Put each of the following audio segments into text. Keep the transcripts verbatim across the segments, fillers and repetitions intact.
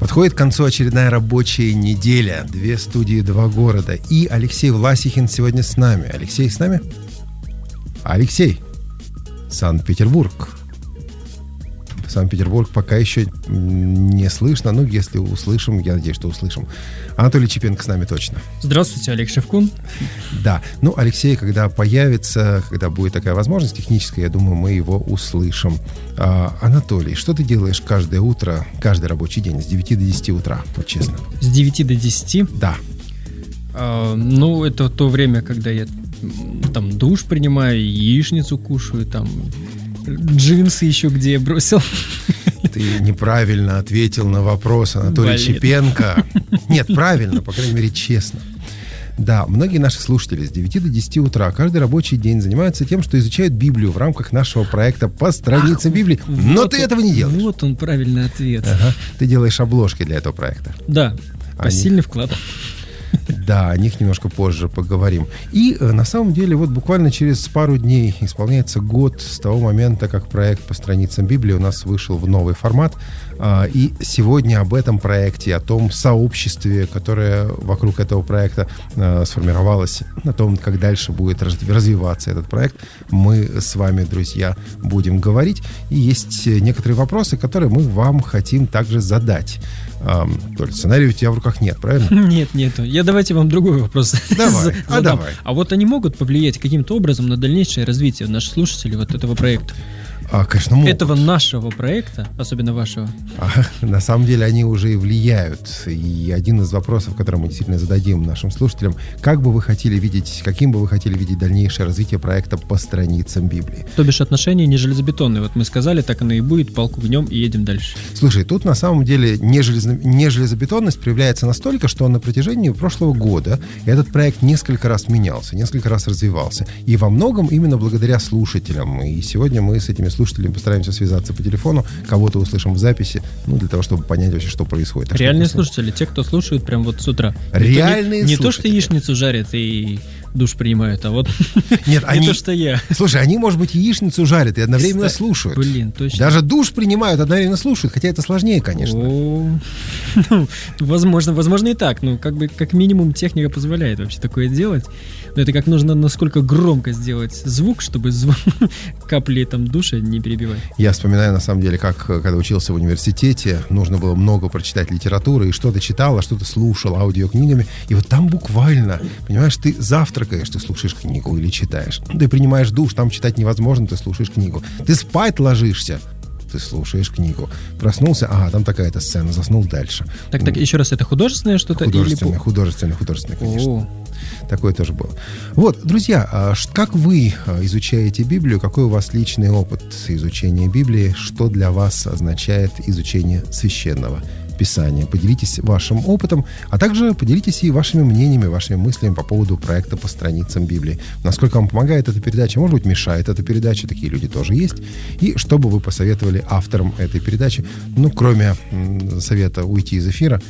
Подходит к концу очередная рабочая неделя. Две студии, два города. И Алексей Власихин сегодня с нами. Алексей с нами? Алексей. Санкт-Петербург. Санкт-Петербург пока еще не слышно. Ну, если услышим, я надеюсь, что услышим. Анатолий Чепенко с нами точно. Здравствуйте, Олег Шевкун. Да. Ну, Алексей, когда появится, когда будет такая возможность техническая, я думаю, мы его услышим. А, Анатолий, что ты делаешь каждое утро, каждый рабочий день, с девяти до десяти утра, вот честно? С девяти до десяти? Да. А, ну, это то время, когда я там душ принимаю, яичницу кушаю, там джинсы еще где я бросил. Ты неправильно ответил на вопрос Анатолия Блин. Чепенко. Нет, правильно, по крайней мере, честно. Да, многие наши слушатели с девяти до десяти утра каждый рабочий день занимаются тем, что изучают Библию в рамках нашего проекта по страницам Библии. Но вот ты он, этого не делаешь. Вот он, правильный ответ. Ага. Ты делаешь обложки для этого проекта. Да, посильный вклад. Да, о них немножко позже поговорим. И э, на самом деле вот буквально через пару дней исполняется год с того момента, как проект по страницам Библии у нас вышел в новый формат. Э, и сегодня об этом проекте, о том сообществе, которое вокруг этого проекта э, сформировалось, о том, как дальше будет раз, развиваться этот проект, мы с вами, друзья, будем говорить. И есть некоторые вопросы, которые мы вам хотим также задать. Um, то ли сценария у тебя в руках нет, правильно? Нет, нету. Я давайте вам другой вопрос Давай, а давай. А вот они могут повлиять каким-то образом на дальнейшее развитие наших слушателей вот этого проекта? А, конечно, могут. Этого нашего проекта, особенно вашего. А, на самом деле они уже и влияют. И один из вопросов, который мы действительно зададим нашим слушателям: как бы вы хотели видеть, каким бы вы хотели видеть дальнейшее развитие проекта по страницам Библии? То бишь отношения не железобетонные. Вот мы сказали, так оно и будет, палку гнем и едем дальше. Слушай, тут на самом деле не, железо, не железобетонность проявляется настолько, что на протяжении прошлого года этот проект несколько раз менялся, несколько раз развивался. И во многом именно благодаря слушателям. И сегодня мы с этими слушателями слушателям постараемся связаться по телефону, кого-то услышим в записи, ну, для того, чтобы понять вообще, что происходит. Так Реальные что, слушатели, те, кто слушают прям вот с утра. Реальные не, не слушатели. то, что яичницу жарят и душ принимают, а вот Нет, не они, то, что я. Слушай, они, может быть, яичницу жарят и одновременно Кстати, слушают. Блин, точно. Даже душ принимают, одновременно слушают, хотя это сложнее, конечно. О, ну, возможно, возможно и так. Ну, как бы, как минимум, техника позволяет вообще такое делать. Но это как нужно насколько громко сделать звук, чтобы звук капли там душа не перебивать. Я вспоминаю, на самом деле, как когда учился в университете, нужно было много прочитать литературы, и что-то читал, а что-то слушал аудиокнигами. И вот там буквально, понимаешь, ты завтракаешь, ты слушаешь книгу или читаешь. Ты принимаешь душ, там читать невозможно, ты слушаешь книгу. Ты спать ложишься, ты слушаешь книгу. Проснулся, ага, там такая-то сцена, заснул дальше. Так, так, еще раз, это художественное что-то? Художественное, или... художественное, художественное, конечно. О. Такое тоже было. Вот, друзья, как вы изучаете Библию? Какой у вас личный опыт изучения Библии? Что для вас означает изучение священного Писания? Поделитесь вашим опытом, а также поделитесь и вашими мнениями, вашими мыслями по поводу проекта по страницам Библии. Насколько вам помогает эта передача? Может быть, мешает эта передача? Такие люди тоже есть. И что бы вы посоветовали авторам этой передачи? Ну, кроме м, совета уйти из эфира,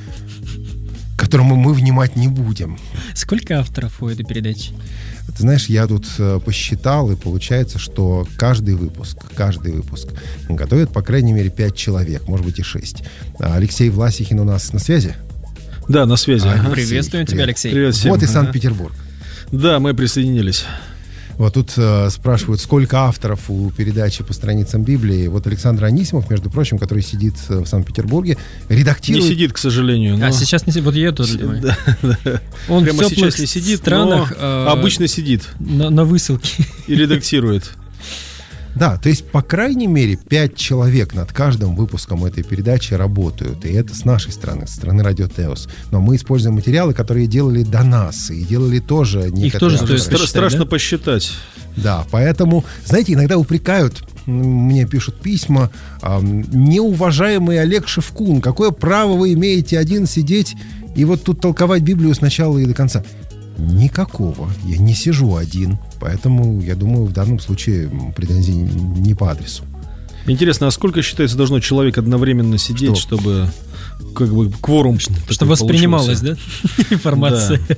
которому мы внимать не будем. Сколько авторов у этой передачи? Ты знаешь, я тут э, посчитал, и получается, что каждый выпуск, каждый выпуск готовит, по крайней мере, пять человек, может быть, и шесть. А Алексей Власихин у нас на связи? Да, на связи. А, ага. Приветствуем тебя, Алексей. Привет всем. Вот и Ага. Санкт-Петербург. Да, мы присоединились. Вот тут э, спрашивают, сколько авторов у передачи по страницам Библии. Вот Александр Анисимов, между прочим, который сидит в Санкт-Петербурге, редактирует... Не сидит, к сожалению. Но... А сейчас не сидит, вот я тоже думаю. Да, да. Он Прямо в сейчас теплых не сидит, странах, но э, обычно сидит на, на высылке. и редактирует. Да, то есть, по крайней мере, пять человек над каждым выпуском этой передачи работают. И это с нашей стороны, со стороны Радио Теос. Но мы используем материалы, которые делали до нас. И делали тоже... Их тоже авторы. стоит посчитать, Страшно да? посчитать. Да, поэтому, знаете, иногда упрекают, мне пишут письма, э, неуважаемый Олег Шевкун, какое право вы имеете один сидеть и вот тут толковать Библию с начала и до конца? Никакого. Я не сижу один. Поэтому, я думаю, в данном случае претензии не по адресу. Интересно, а сколько, считается, должно человек одновременно сидеть, Что? чтобы как бы кворум Чтобы воспринималась, да, информация? Да.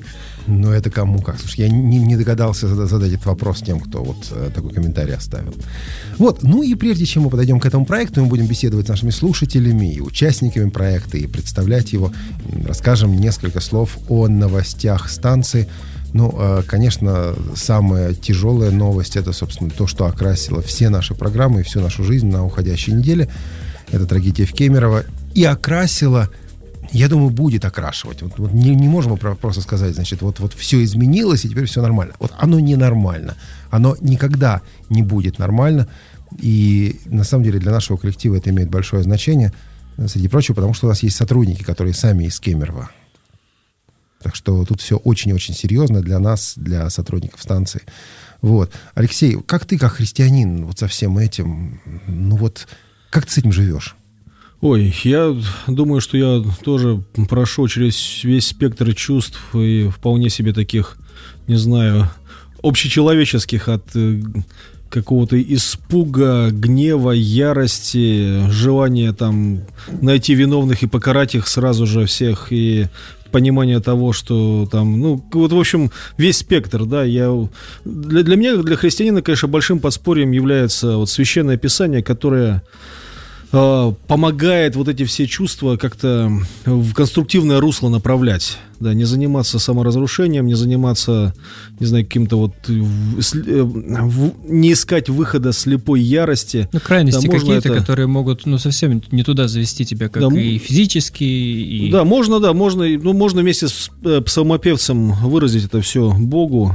Ну, это кому как. Слушай, я не, не догадался задать этот вопрос тем, кто вот э, такой комментарий оставил. Вот, ну и прежде чем мы подойдем к этому проекту, мы будем беседовать с нашими слушателями и участниками проекта, и представлять его. Расскажем несколько слов о новостях станции. Ну, э, конечно, самая тяжелая новость — это, собственно, то, что окрасило все наши программы и всю нашу жизнь на уходящей неделе. Это трагедия в Кемерово. И окрасила... Я думаю, будет окрашивать. Вот, вот не, не можем просто сказать, значит, вот, вот все изменилось, и теперь все нормально. Вот оно ненормально. Оно никогда не будет нормально. И на самом деле для нашего коллектива это имеет большое значение. Среди прочего, потому что у нас есть сотрудники, которые сами из Кемерово. Так что тут все очень-очень серьезно для нас, для сотрудников станции. Вот. Алексей, как ты, как христианин, вот со всем этим, ну вот, как ты с этим живешь? Ой, я думаю, что я тоже прошел через весь спектр чувств и вполне себе таких, не знаю, общечеловеческих, от какого-то испуга, гнева, ярости, желания там найти виновных и покарать их сразу же всех, и понимание того, что там, ну, вот, в общем, весь спектр, да, я... Для, для меня, для христианина, конечно, большим подспорьем является вот Священное Писание, которое... помогает вот эти все чувства как-то в конструктивное русло направлять, да, не заниматься саморазрушением, не заниматься, не знаю, каким-то вот, не искать выхода слепой ярости. Ну, крайности да, какие-то, это... которые могут, ну, совсем не туда завести тебя, как да, и физически, и... Да, можно, да, можно, ну, можно вместе с псалмопевцем выразить это все Богу,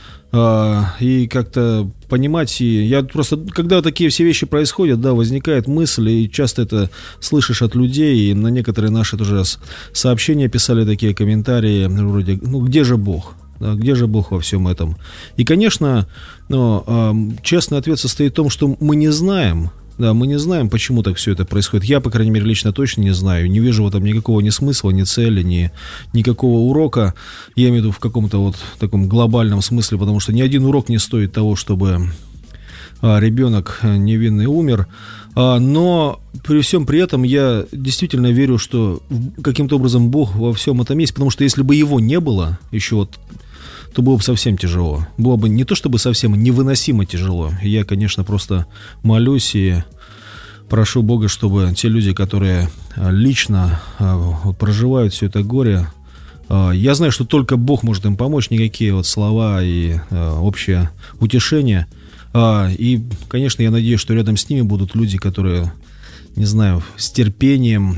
и как-то понимать, и я просто, когда такие все вещи происходят, да, возникает мысль, и часто это слышишь от людей, и на некоторые наши тоже сообщения писали такие комментарии, вроде, ну, где же Бог, да, где же Бог во всем этом? И, конечно, ну, честный ответ состоит в том, что мы не знаем, да, мы не знаем, почему так все это происходит. Я, по крайней мере, лично точно не знаю. Не вижу в этом никакого ни смысла, ни цели, ни никакого урока. Я имею в виду в каком-то вот таком глобальном смысле, потому что ни один урок не стоит того, чтобы а, ребенок невинный умер. А, но при всем при этом я действительно верю, что каким-то образом Бог во всем этом есть, потому что если бы его не было еще вот, то было бы совсем тяжело. Было бы не то чтобы совсем, невыносимо тяжело. Я, конечно, просто молюсь и прошу Бога, чтобы те люди, которые лично проживают все это горе, я знаю, что только Бог может им помочь, никакие вот слова и общее утешение. И, конечно, я надеюсь, что рядом с ними будут люди, которые, не знаю, с терпением,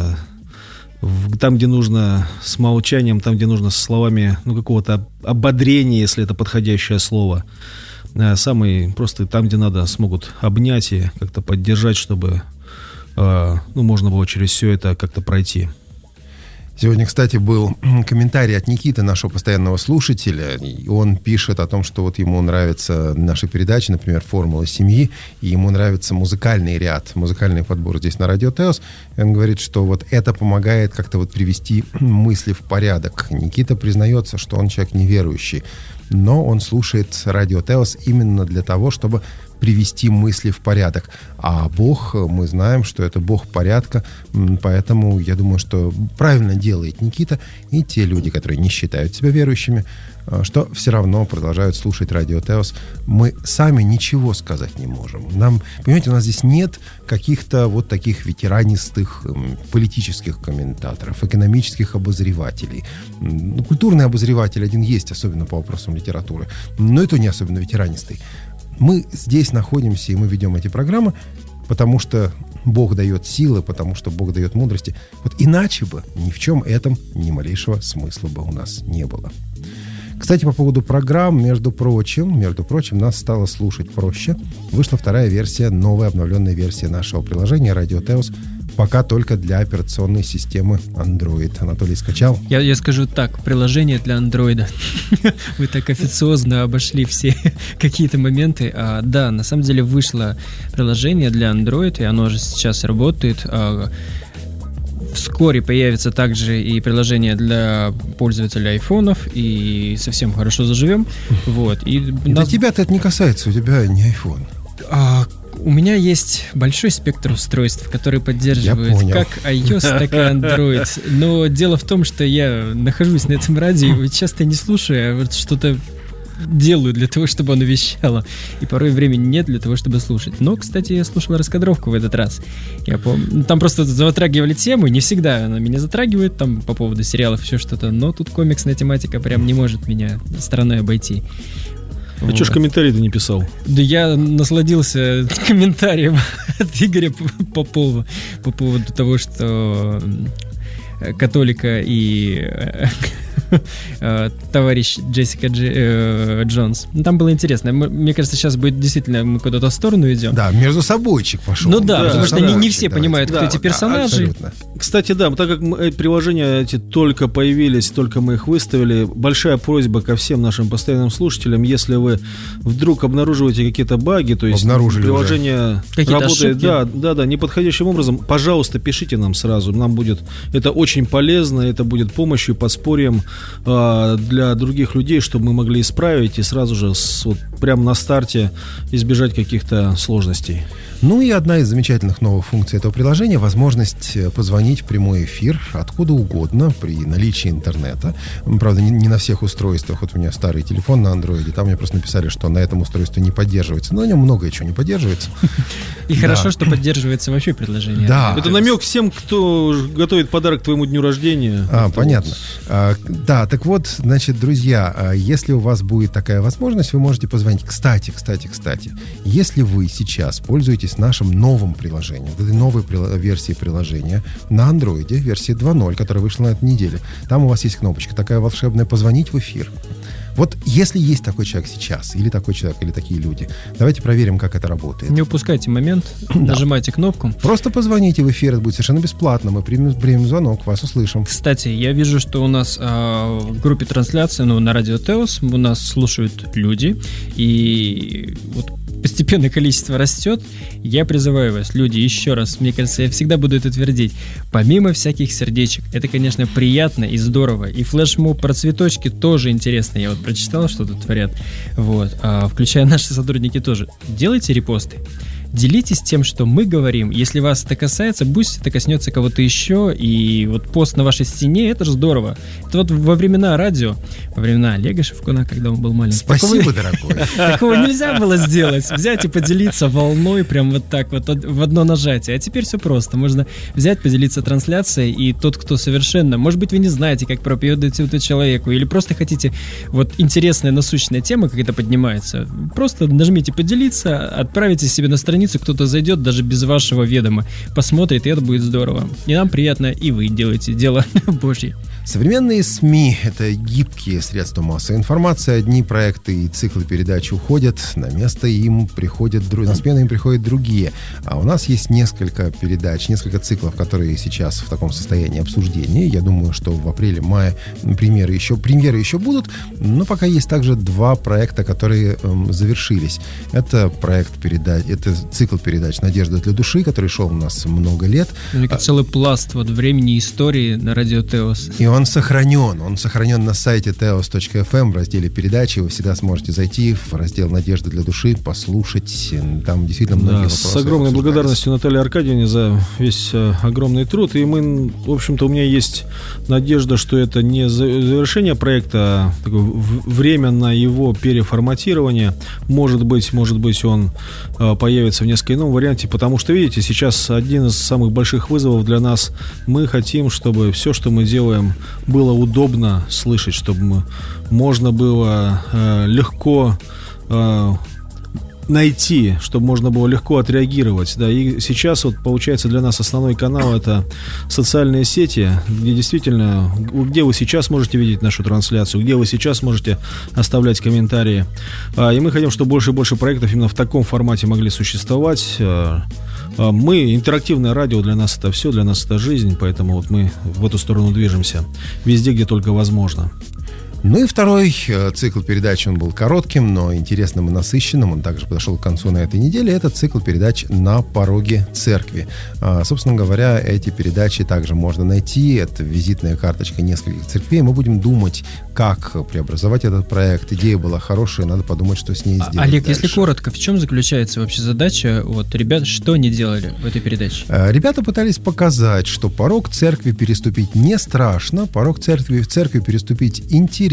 там, где нужно с молчанием, там, где нужно со словами, ну, какого-то ободрения, если это подходящее слово. Самый просто там, где надо, смогут обнять и как-то поддержать, чтобы, ну, можно было через все это как-то пройти. Сегодня, кстати, был комментарий от Никиты, нашего постоянного слушателя. И он пишет о том, что вот ему нравятся наши передачи, например, «Формула семьи», и ему нравится музыкальный ряд, музыкальный подбор здесь на Радио Теос. И он говорит, что вот это помогает как-то вот привести мысли в порядок. Никита признается, что он человек неверующий, но он слушает Радио Теос именно для того, чтобы привести мысли в порядок. А Бог, мы знаем, что это Бог порядка, поэтому я думаю, что правильно делает Никита и те люди, которые не считают себя верующими, что все равно продолжают слушать Радио Теос. Мы сами ничего сказать не можем. Нам, понимаете, у нас здесь нет каких-то вот таких ветеранистых политических комментаторов, экономических обозревателей. Культурный обозреватель один есть, особенно по вопросам литературы, но это не особенно ветеранистый. Мы здесь находимся, и мы ведем эти программы, потому что Бог дает силы, потому что Бог дает мудрости. Вот иначе бы ни в чем этом ни малейшего смысла бы у нас не было. Кстати, по поводу программ, между прочим, между прочим, нас стало слушать проще. Вышла вторая версия, новая обновленная версия нашего приложения Радио Теос. Пока только для операционной системы Android. Анатолий скачал? Я, я скажу так, приложение для Android. Вы так официозно обошли все какие-то моменты. А, да, на самом деле вышло приложение для Android, и оно же сейчас работает. А, вскоре появится также и приложение для пользователей айфонов, и совсем хорошо заживем. Вот. И да нас... тебя-то это не касается, у тебя не iPhone. А, У меня есть большой спектр устройств, которые поддерживают как iOS, так и Android. Но дело в том, что я нахожусь на этом радио и часто не слушаю, а вот что-то делаю для того, чтобы оно вещало. И порой времени нет для того, чтобы слушать. Но, кстати, я слушал раскадровку в этот раз. Я помню, там просто затрагивали тему, не всегда она меня затрагивает, там по поводу сериалов еще что-то, но тут комиксная тематика прям не может меня стороной обойти. А вот. Что ж комментарий-то не писал? Да я насладился комментарием от Игоря Попова по поводу того, что католика и товарищ Джессика Дж, э, Джонс. Там было интересно. Мне кажется, сейчас будет действительно мы куда-то в сторону идем. Да, между собойчик пошел. Ну да, да потому что не, не все давайте. понимают, кто да, эти персонажи. Да, кстати, да, так как мы, приложения эти только появились, только мы их выставили, большая просьба ко всем нашим постоянным слушателям, если вы вдруг обнаруживаете какие-то баги, то есть Обнаружили приложение работает, да, да, да, неподходящим образом, пожалуйста, пишите нам сразу. Нам будет это очень полезно, это будет помощью, подспорьем э, для других людей, чтобы мы могли исправить и сразу же с, вот, прямо на старте избежать каких-то сложностей. Ну и одна из замечательных новых функций этого приложения — возможность позвонить в прямой эфир откуда угодно при наличии интернета. Правда, не, не на всех устройствах. Вот у меня старый телефон на андроиде, там мне просто написали, что на этом устройстве не поддерживается. Но на нем многое чего не поддерживается. И хорошо, что поддерживается вообще приложение. Да. Это намек всем, кто готовит подарок твоему дню рождения. А, понятно. А, да, так вот, значит, друзья, если у вас будет такая возможность, вы можете позвонить. Кстати, кстати, кстати, если вы сейчас пользуетесь нашим новым приложением, этой новой версии приложения на андроиде, версии два ноль, которая вышла на этой неделе, там у вас есть кнопочка такая волшебная «Позвонить в эфир». Вот если есть такой человек сейчас, или такой человек, или такие люди, давайте проверим, как это работает. Не упускайте момент, да. Нажимайте кнопку. Просто позвоните в эфир, это будет совершенно бесплатно, мы примем, примем звонок, вас услышим. Кстати, я вижу, что у нас э, в группе трансляции, ну, на Радио Теос, у нас слушают люди, и вот постепенно количество растет. Я призываю вас, люди, еще раз, мне кажется, я всегда буду это твердить, помимо всяких сердечек, это, конечно, приятно и здорово, и флешмоб про цветочки тоже интересно, я вот прочитал, что тут творят, вот, а, включая наши сотрудники тоже. Делайте репосты. Делитесь тем, что мы говорим. Если вас это касается, пусть это коснется кого-то еще. И вот пост на вашей стене, это же здорово. Это вот во времена радио, во времена Олега Шевкуна, когда он был маленький. Спасибо, дорогой. Такого нельзя было сделать. Взять и поделиться волной прям вот так вот в одно нажатие. А теперь все просто. Можно взять, поделиться трансляцией, и тот, кто совершенно... Может быть, вы не знаете, как проповедуете этому человеку, или просто хотите... Вот интересная, насущная тема, как это поднимается. Просто нажмите «Поделиться», отправите себе на страницу, кто-то зайдет даже без вашего ведома, посмотрит, и это будет здорово. И нам приятно, и вы делаете дело Божье. Современные СМИ — это гибкие средства массовой информации. Одни проекты и циклы передач уходят, на место им приходят, на смену им приходят другие. А у нас есть несколько передач, несколько циклов, которые сейчас в таком состоянии обсуждения. Я думаю, что в апреле-мае премьеры еще, премьеры еще будут, но пока есть также два проекта, которые эм, завершились. Это проект передач, это цикл передач «Надежда для души», который шел у нас много лет. Это целый пласт вот времени и истории на Радио Теос. И он сохранен. Он сохранен на сайте теос точка эф эм в разделе передачи. Вы всегда сможете зайти в раздел «Надежда для души», послушать. Там действительно многие да, вопросы. С огромной благодарностью Наталье Аркадьевне за весь э, огромный труд. И мы, в общем-то, у меня есть надежда, что это не завершение проекта, а такое временное его переформатирование. Может быть, может быть, он э, появится в несколько ином варианте, потому что, видите, сейчас один из самых больших вызовов для нас. Мы хотим, чтобы все, что мы делаем, было удобно слышать, чтобы можно было э, легко э, найти, чтобы можно было легко отреагировать. Да, и сейчас вот получается для нас основной канал — это социальные сети, где действительно, где вы сейчас можете видеть нашу трансляцию, где вы сейчас можете оставлять комментарии. А, и мы хотим, чтобы больше и больше проектов именно в таком формате могли существовать. А, мы, интерактивное радио, для нас это все, для нас это жизнь, поэтому вот мы в эту сторону движемся везде, где только возможно. Ну и второй цикл передач, он был коротким, но интересным и насыщенным. Он также подошел к концу на этой неделе. Это цикл передач «На пороге церкви». А, собственно говоря, эти передачи также можно найти. Это визитная карточка нескольких церквей. Мы будем думать, как преобразовать этот проект. Идея была хорошая, надо подумать, что с ней сделать Олег, дальше. если коротко, в чем заключается вообще задача? Вот, ребят, что они делали в этой передаче? Ребята пытались показать, что порог церкви переступить не страшно, порог церкви в церкви переступить интересно,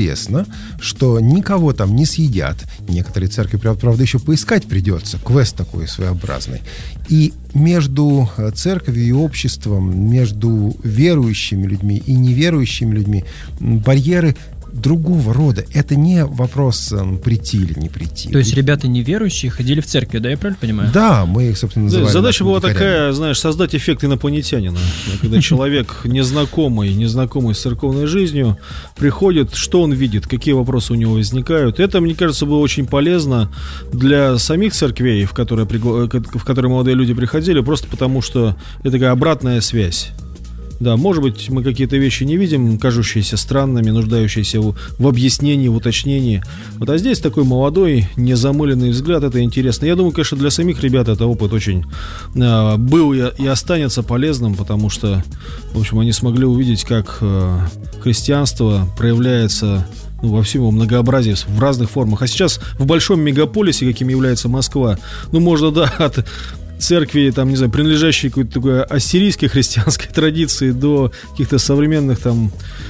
что никого там не съедят. Некоторые церкви, правда, еще поискать придется. Квест такой своеобразный. И между церковью и обществом, между верующими людьми и неверующими людьми барьеры другого рода. Это не вопрос м, прийти или не прийти. То есть ребята неверующие ходили в церковь, да, я правильно понимаю? Да, мы их, собственно, называем. Задача была дикарями. такая, знаешь, создать эффект инопланетянина. Когда человек незнакомый, незнакомый с церковной жизнью, приходит, что он видит, какие вопросы у него возникают. Это, мне кажется, было очень полезно для самих церквей, в которые, в которые молодые люди приходили, просто потому что это такая обратная связь. Да, может быть, мы какие-то вещи не видим, кажущиеся странными, нуждающиеся в, в объяснении, в уточнении. Вот, а здесь такой молодой, незамыленный взгляд, это интересно. Я думаю, конечно, для самих ребят это опыт очень э, был и, и останется полезным, потому что, в общем, они смогли увидеть, как э, христианство проявляется, ну, во всем его многообразии, в разных формах. А сейчас в большом мегаполисе, каким является Москва, ну, можно, да, от церкви, там, не знаю, принадлежащей какой-то такой ассирийской христианской традиции до каких-то современных там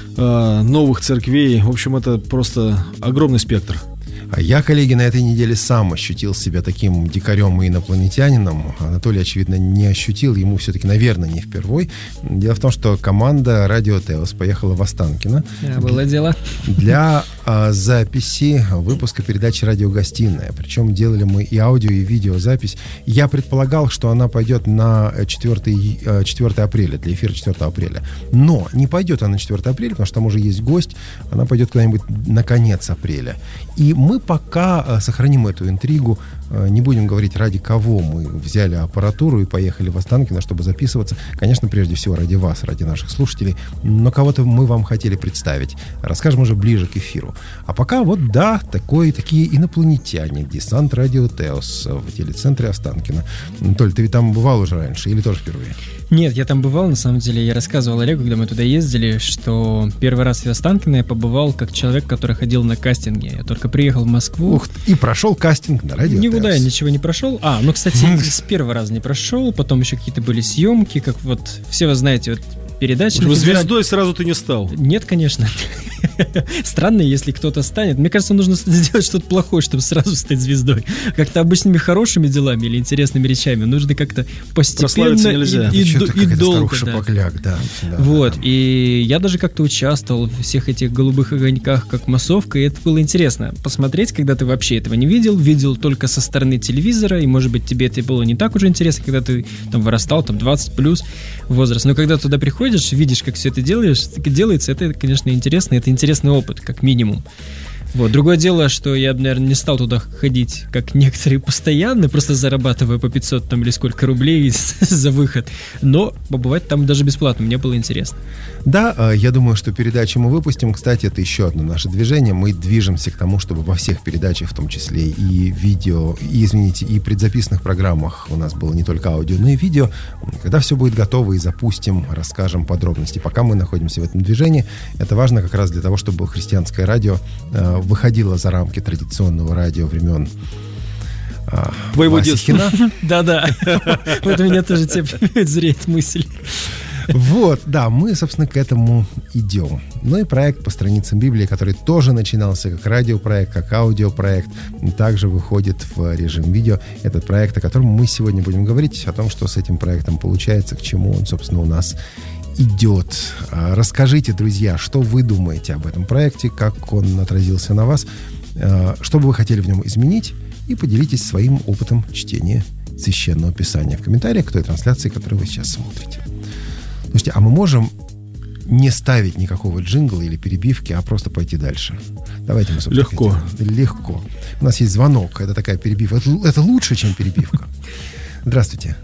э, новых церквей. В общем, это просто огромный спектр. А я, коллеги, на этой неделе сам ощутил себя таким дикарем и инопланетянином. Анатолий, очевидно, не ощутил, ему все-таки, наверное, не впервой. Дело в том, что команда «Радио Теос» поехала в Останкино. Да, было дело. Для а, записи выпуска передачи «Радиогостиная». Причем делали мы и аудио, и видеозапись. Я предполагал, что она пойдет на четвёртое апреля, для эфира четвёртого апреля. Но не пойдет она на четвёртое апреля, потому что там уже есть гость. Она пойдет куда-нибудь на конец апреля. И мы пока а, сохраним эту интригу, а, не будем говорить, ради кого мы взяли аппаратуру и поехали в Останкино, чтобы записываться. Конечно, прежде всего ради вас, ради наших слушателей, но кого-то мы вам хотели представить. Расскажем уже ближе к эфиру. А пока вот, да, такой, такие инопланетяне, десант «Радио Теос» в телецентре Останкино. Толь, ты ведь там бывал уже раньше или тоже впервые? Нет, я там бывал, на самом деле. Я рассказывал Олегу, когда мы туда ездили, что первый раз в Останкино я побывал как человек, который ходил на кастинге. Я только приехал в Москву. Ух, и прошел кастинг на «Радио Теос». Никуда я ничего не прошел. А, ну, кстати, с первого раза не прошел. Потом еще какие-то были съемки, как вот все вы знаете, вот передачи. Звездой сразу ты не стал? Нет, конечно. Странно, если кто-то станет. Мне кажется, нужно сделать что-то плохое, чтобы сразу стать звездой. Как-то обычными хорошими делами или интересными речами нужно как-то постепенно и, и, и, и долго. Да. Да, вот. Да, да. И я даже как-то участвовал в всех этих голубых огоньках, как массовка, и это было интересно посмотреть, когда ты вообще этого не видел, видел только со стороны телевизора, и, может быть, тебе это было не так уже интересно, когда ты там вырастал, там двадцать плюс возраст. Но когда туда приходишь, видишь, как все это делаешь, делается, это, конечно, интересно, это интересный опыт, как минимум. Вот. Другое дело, что я бы, наверное, не стал туда ходить, как некоторые постоянно, просто зарабатывая по пятьсот там, или сколько рублей за выход. Но побывать там даже бесплатно, мне было интересно. Да, я думаю, что передачу мы выпустим. Кстати, это еще одно наше движение. Мы движемся к тому, чтобы во всех передачах, в том числе и видео, и, извините, и предзаписанных программах у нас было не только аудио, но и видео. Когда все будет готово и запустим, расскажем подробности. Пока мы находимся в этом движении, это важно как раз для того, чтобы христианское радио э, выходило за рамки традиционного радио времен а, твоего детства. Да-да. Вот у меня тоже теперь зреет мысль. Вот, да, мы, собственно, к этому идем. Ну и проект по страницам Библии, который тоже начинался как радиопроект, как аудиопроект, также выходит в режим видео. Этот проект, о котором мы сегодня будем говорить, о том, что с этим проектом получается, к чему он, собственно, у нас идет. Расскажите, друзья, что вы думаете об этом проекте, как он отразился на вас, что бы вы хотели в нем изменить, и поделитесь своим опытом чтения Священного Писания в комментариях к той трансляции, которую вы сейчас смотрите. Слушайте, а мы можем не ставить никакого джингла или перебивки, а просто пойти дальше? Давайте мы, собственно, легко. Хотим. Легко. У нас есть звонок, это такая перебивка. Это, это лучше, чем перебивка. Здравствуйте.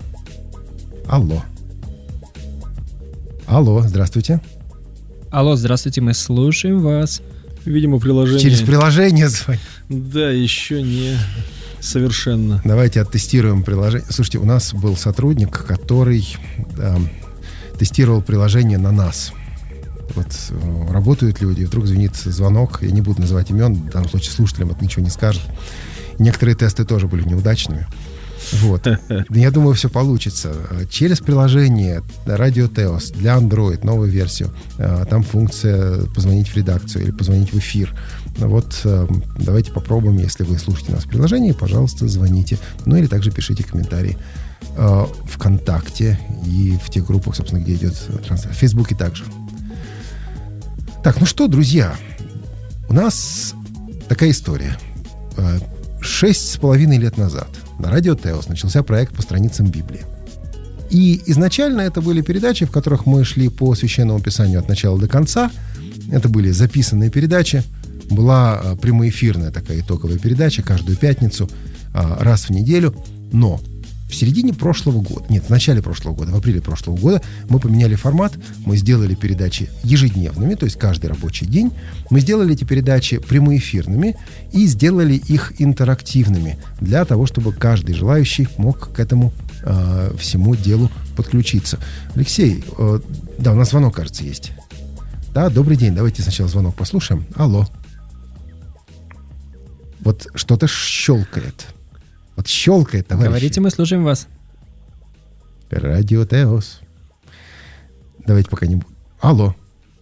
Алло. Алло, здравствуйте. Алло, здравствуйте, мы слушаем вас. Видимо, приложение... Через приложение звонить. Да, еще не совершенно. Давайте оттестируем приложение. Слушайте, у нас был сотрудник, который э, тестировал приложение на нас. Вот э, работают люди, вдруг звонит звонок, я не буду называть имен, в данном случае слушателям это ничего не скажет. Некоторые тесты тоже были неудачными. Вот. Я думаю, все получится. Через приложение Radio Teos для Android, новую версию, там функция позвонить в редакцию или позвонить в эфир. Вот давайте попробуем, если вы слушаете нас в приложении, пожалуйста, звоните. Ну или также пишите комментарии ВКонтакте и в тех группах, собственно, где идет трансляция. В Фейсбуке также. Так, ну что, друзья, у нас такая история. Шесть с половиной лет назад на Радио Теос начался проект по страницам Библии. И изначально это были передачи, в которых мы шли по Священному Писанию от начала до конца. Это были записанные передачи. Была прямоэфирная такая итоговая передача каждую пятницу, раз в неделю. Но в середине прошлого года, нет, в начале прошлого года, в апреле прошлого года мы поменяли формат, мы сделали передачи ежедневными, то есть каждый рабочий день. Мы сделали эти передачи прямоэфирными и сделали их интерактивными для того, чтобы каждый желающий мог к этому э, всему делу подключиться. Алексей, э, да, у нас звонок, кажется, есть. Да, добрый день, давайте сначала звонок послушаем. Алло. Вот что-то щелкает. Вот щелкает, товарищи. Говорите, мы слушаем вас. Радио Теос. Давайте пока не... Алло.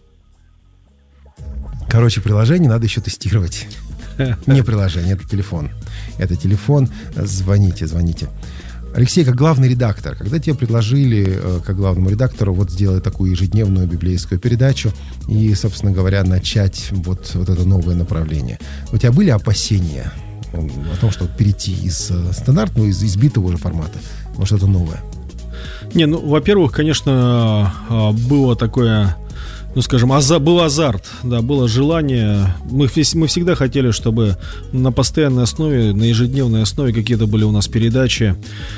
Короче, приложение надо еще тестировать. Не приложение, это телефон. Это телефон. Звоните, звоните. Алексей, как главный редактор, когда тебе предложили, как главному редактору, вот сделать такую ежедневную библейскую передачу и, собственно говоря, начать вот, вот это новое направление, у тебя были опасения о том, чтобы перейти из стандартного, из избитого уже формата во что-то новое? Не, ну, во-первых, конечно, было такое, ну, скажем, аза, был азарт, да, было желание. Мы, мы всегда хотели, чтобы на постоянной основе, на ежедневной основе какие-то были у нас передачи,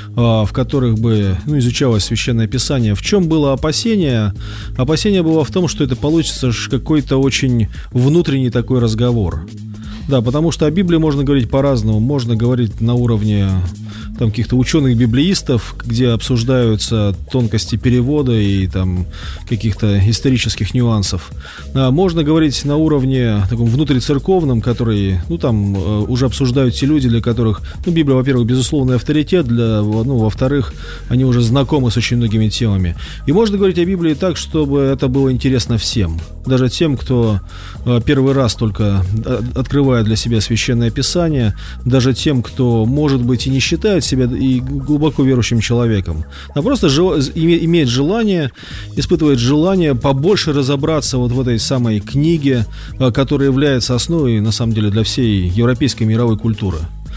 в которых бы, ну, изучалось Священное Писание. В чем было опасение? Опасение было в том, что это получится какой-то очень внутренний такой разговор. Да, потому что о Библии можно говорить по-разному. Можно говорить на уровне там каких-то ученых-библеистов, где обсуждаются тонкости перевода и там каких-то исторических нюансов. А можно говорить на уровне таком внутрицерковном, который, ну, там уже обсуждают те люди, для которых, ну, Библия, во-первых, безусловный авторитет, для, ну, во-вторых, они уже знакомы с очень многими темами. И можно говорить о Библии так, чтобы это было интересно всем. Даже тем, кто первый раз только открывает для себя Священное Писание, даже тем, кто, может быть, и не считает себя и глубоко верующим человеком, а просто жел... имеет желание, испытывает желание побольше разобраться вот в этой самой книге, которая является основой, на самом деле, для всей европейской мировой культуры.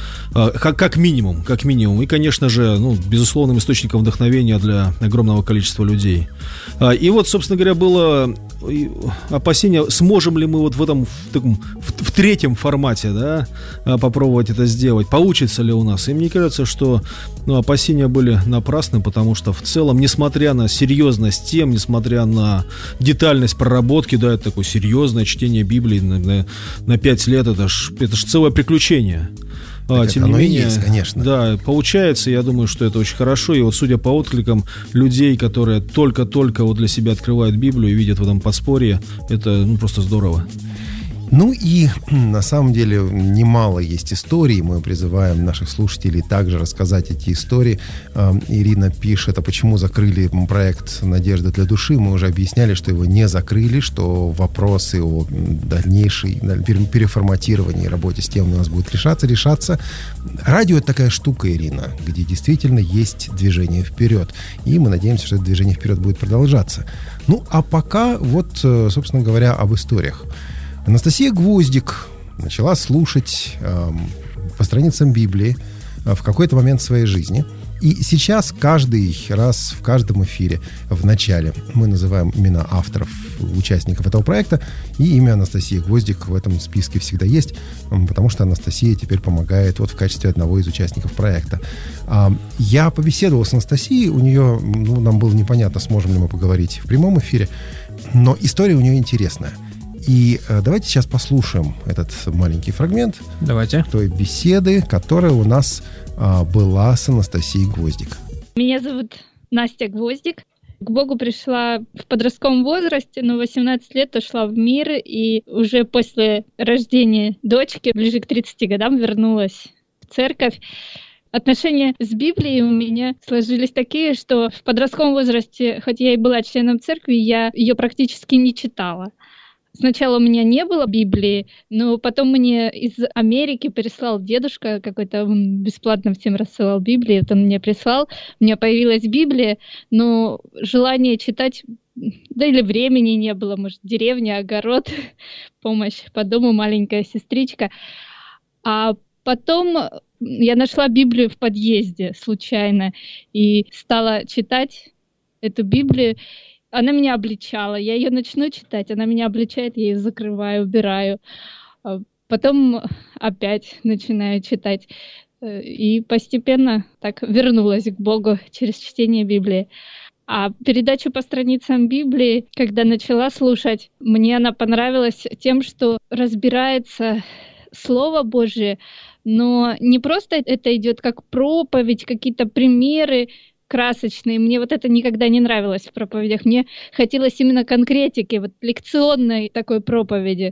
Как, как минимум, как минимум. И, конечно же, ну, безусловным источником вдохновения для огромного количества людей. И вот, собственно говоря, было опасение, сможем ли мы вот в этом, в, таком, в, в третьем формате, да, попробовать это сделать, получится ли у нас. И мне кажется, что, ну, опасения были напрасны, потому что в целом, несмотря на серьезность тем, несмотря на детальность проработки, да, это такое серьезное чтение Библии на, на, на пять лет, это ж, это ж целое приключение. А, тем не менее, есть, конечно. Да, получается, я думаю, что это очень хорошо. И вот судя по откликам людей, которые только-только вот для себя открывают Библию и видят в этом подспорье, это, ну, просто здорово. Ну и на самом деле немало есть историй. Мы призываем наших слушателей также рассказать эти истории. Ирина пишет, а почему закрыли проект «Надежда для души». Мы уже объясняли, что его не закрыли, что вопросы о дальнейшей переформатировании и работе с тем у нас будут решаться, решаться. Радио — это такая штука, Ирина, где действительно есть движение вперед. И мы надеемся, что это движение вперед будет продолжаться. Ну, а пока вот, собственно говоря, об историях. Анастасия Гвоздик начала слушать э, по страницам Библии э, в какой-то момент своей жизни. И сейчас каждый раз в каждом эфире в начале мы называем имена авторов, участников этого проекта. И имя Анастасии Гвоздик в этом списке всегда есть, потому что Анастасия теперь помогает вот в качестве одного из участников проекта. Э, я побеседовал с Анастасией. У нее, ну, нам было непонятно, сможем ли мы поговорить в прямом эфире. Но история у нее интересная. И э, давайте сейчас послушаем этот маленький фрагмент. Давайте. Той беседы, которая у нас э, была с Анастасией Гвоздик. Меня зовут Настя Гвоздик. К Богу пришла в подростковом возрасте, но в восемнадцать лет ушла в мир, и уже после рождения дочки, ближе к тридцати годам, вернулась в церковь. Отношения с Библией у меня сложились такие, что в подростковом возрасте, хоть я и была членом церкви, я ее практически не читала. Сначала у меня не было Библии, но потом мне из Америки прислал дедушка какой-то, он бесплатно всем рассылал Библию, вот он мне прислал, у меня появилась Библия, но желание читать, да или времени не было, может, деревня, огород, помощь по дому, маленькая сестричка. А потом я нашла Библию в подъезде случайно и стала читать эту Библию. Она меня обличала. Я ее начну читать, она меня обличает, я ее закрываю, убираю. Потом опять начинаю читать. И постепенно так вернулась к Богу через чтение Библии. А передачу по страницам Библии, когда начала слушать, мне она понравилась тем, что разбирается Слово Божие, но не просто это идет как проповедь, какие-то примеры красочные. Мне вот это никогда не нравилось в проповедях. Мне хотелось именно конкретики, вот лекционной такой проповеди.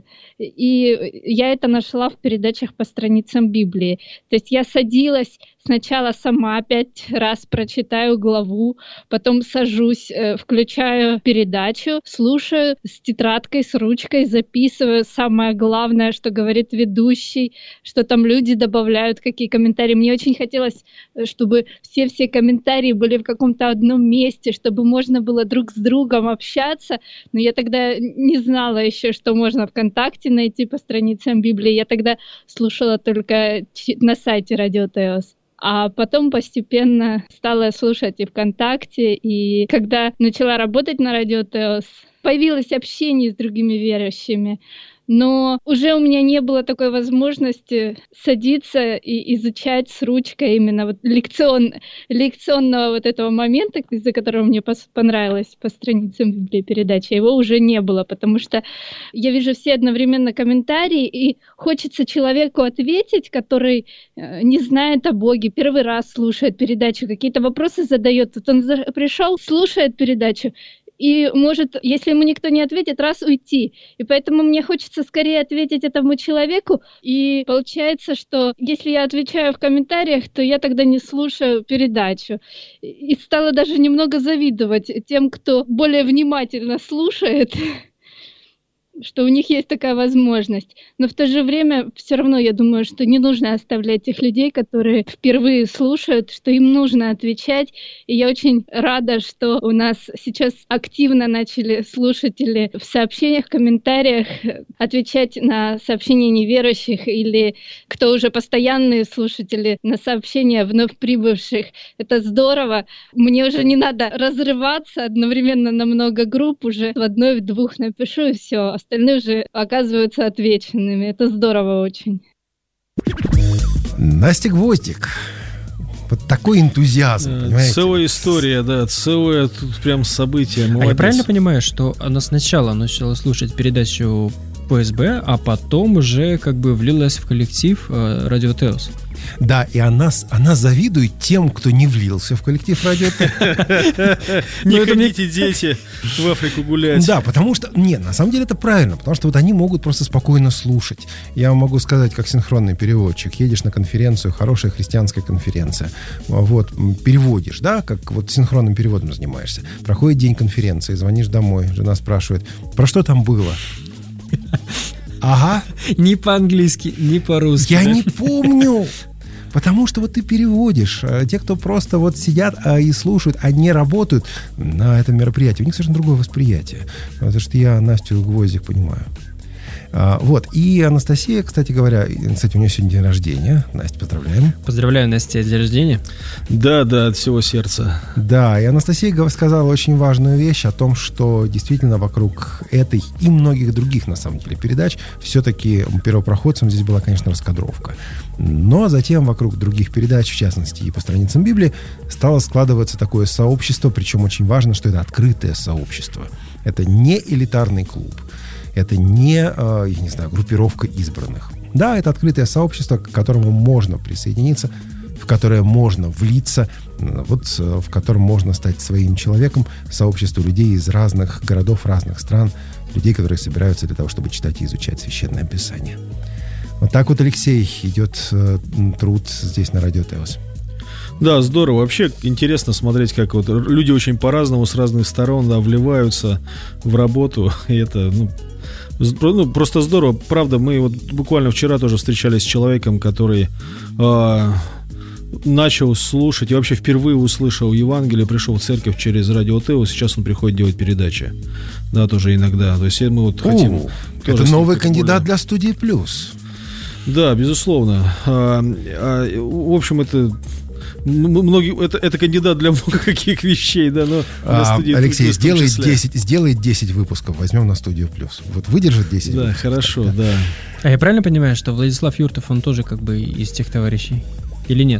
И я это нашла в передачах по страницам Библии. То есть я садилась сначала сама пять раз прочитаю главу, потом сажусь, включаю передачу, слушаю с тетрадкой, с ручкой, записываю самое главное, что говорит ведущий, что там люди добавляют, какие комментарии. Мне очень хотелось, чтобы все-все комментарии были в каком-то одном месте, чтобы можно было друг с другом общаться. Но я тогда не знала еще, что можно ВКонтакте найти по страницам Библии. Я тогда слушала только на сайте Радио Теос. А потом постепенно стала слушать и ВКонтакте, и когда начала работать на Радио Теос, появилось общение с другими верующими. Но уже у меня не было такой возможности садиться и изучать с ручкой именно вот лекцион, лекционного вот этого момента, из-за которого мне пос- понравилось по страницам Библии передача. Его уже не было, потому что я вижу все одновременно комментарии, и хочется человеку ответить, который э, не знает о Боге, первый раз слушает передачу, какие-то вопросы задает. Вот он за- пришел, слушает передачу, и может, если ему никто не ответит, раз уйти. И поэтому мне хочется скорее ответить этому человеку. И получается, что если я отвечаю в комментариях, то я тогда не слушаю передачу. И стала даже немного завидовать тем, кто более внимательно слушает, что у них есть такая возможность. Но в то же время все равно я думаю, что не нужно оставлять тех людей, которые впервые слушают, что им нужно отвечать. И я очень рада, что у нас сейчас активно начали слушатели в сообщениях, в комментариях отвечать на сообщения неверующих или кто уже постоянные слушатели на сообщения вновь прибывших. Это здорово. Мне уже не надо разрываться одновременно на много групп, уже в одной, в двух напишу и все. Остальные уже оказываются отвеченными. Это здорово очень. Настя Гвоздик. Вот такой энтузиазм, понимаете? Целая история, да, целое тут прям событие. Молодец. А я правильно понимаю, что она сначала начала слушать передачу по эс бэ, а потом уже как бы влилась в коллектив э, Радио Теос? Да, и она, она завидует тем, кто не влился в коллектив Радио Теос. Не ходите, дети, в Африку гулять. Да, потому что, нет, на самом деле это правильно, потому что вот они могут просто спокойно слушать. Я могу сказать, как синхронный переводчик, едешь на конференцию, хорошая христианская конференция, вот, переводишь, да, как вот синхронным переводом занимаешься. Проходит день конференции, звонишь домой, жена спрашивает, про что там было? Ага. Ни по-английски, ни по-русски. Я да? не помню. Потому что вот ты переводишь. А те, кто просто вот сидят а, и слушают, а не работают на этом мероприятии, у них совершенно другое восприятие. Потому что я Настю Гвоздик понимаю. А, вот. И Анастасия, кстати говоря, кстати, у нее сегодня день рождения. Настя, поздравляем. Поздравляю, Настя, с днем рождения. Да, да, от всего сердца. Да, и Анастасия сказала очень важную вещь о том, что действительно вокруг этой и многих других, на самом деле, передач все-таки первопроходцем здесь была, конечно, раскадровка. Но затем вокруг других передач, в частности, и по страницам Библии, стало складываться такое сообщество, причем очень важно, что это открытое сообщество. Это не элитарный клуб. Это не, я не знаю, группировка избранных. Да, это открытое сообщество, к которому можно присоединиться, в которое можно влиться, вот в котором можно стать своим человеком, сообщество людей из разных городов, разных стран, людей, которые собираются для того, чтобы читать и изучать Священное Писание. Вот так вот, Алексей, идет э, труд здесь на Радио Теос. Да, здорово. Вообще интересно смотреть, как вот люди очень по-разному, с разных сторон, да, вливаются в работу. И это, ну, ну, просто здорово. Правда, мы вот буквально вчера тоже встречались с человеком, который э, начал слушать и вообще впервые услышал Евангелие, пришел в церковь через Радио Теос, сейчас он приходит делать передачи. Да, тоже иногда. То есть мы вот хотим... О, это новый кандидат более... для студии «Плюс». Да, безусловно. А, а, в общем, это... Многие, это, это кандидат для много каких вещей, да, но а, Алексей, сделай десять, сделай десять выпусков, возьмем на студию «Плюс». Вот выдержит десять да, выпусков. Хорошо, да. да. А я правильно понимаю, что Владислав Юртов, он тоже как бы из тех товарищей? Или нет?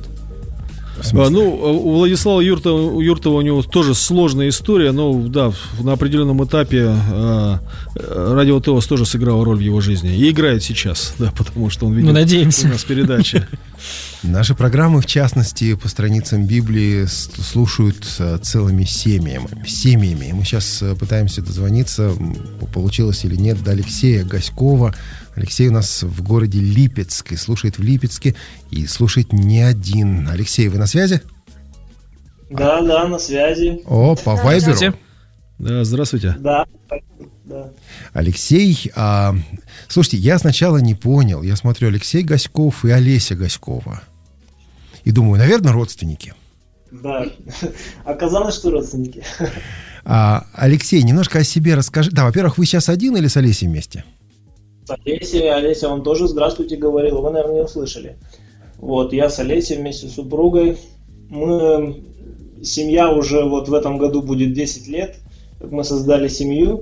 А, ну, у Владислава Юртова, Юртова у него тоже сложная история, но да, на определенном этапе а, Радио Теос тоже сыграло роль в его жизни. И играет сейчас, да, потому что он ведет Мы надеемся. у нас передачи. Наши программы, в частности, по страницам Библии слушают целыми семьями. семьями. Мы сейчас пытаемся дозвониться, получилось или нет, до Алексея Гаськова. Алексей у нас в городе Липецк, и слушает в Липецке, и слушает не один. Алексей, вы на связи? Да, а? да, на связи. О, по Вайберу? Да, здравствуйте. Да, да. Алексей, а, слушайте, я сначала не понял. Я смотрю, Алексей Гаськов и Олеся Гаськова. И думаю, наверное, родственники. Да, оказалось, что родственники. А, Алексей, немножко о себе расскажи. Да, во-первых, вы сейчас один или с Олесей вместе? С Олесей, Олеся вам тоже здравствуйте говорила, вы, наверное, не услышали. Вот, я с Олесей вместе с супругой. Мы, семья уже вот в этом году будет десять лет, как мы создали семью.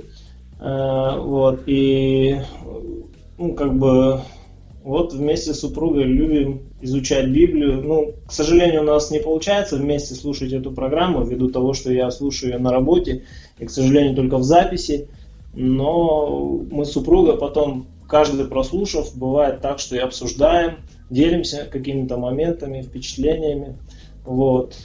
Э, вот, и, ну, как бы, вот вместе с супругой любим изучать Библию. Ну, к сожалению, у нас не получается вместе слушать эту программу, ввиду того, что я слушаю ее на работе, и, к сожалению, только в записи. Но мы с супругой потом, каждый прослушав, бывает так, что и обсуждаем, делимся какими-то моментами, впечатлениями. Вот.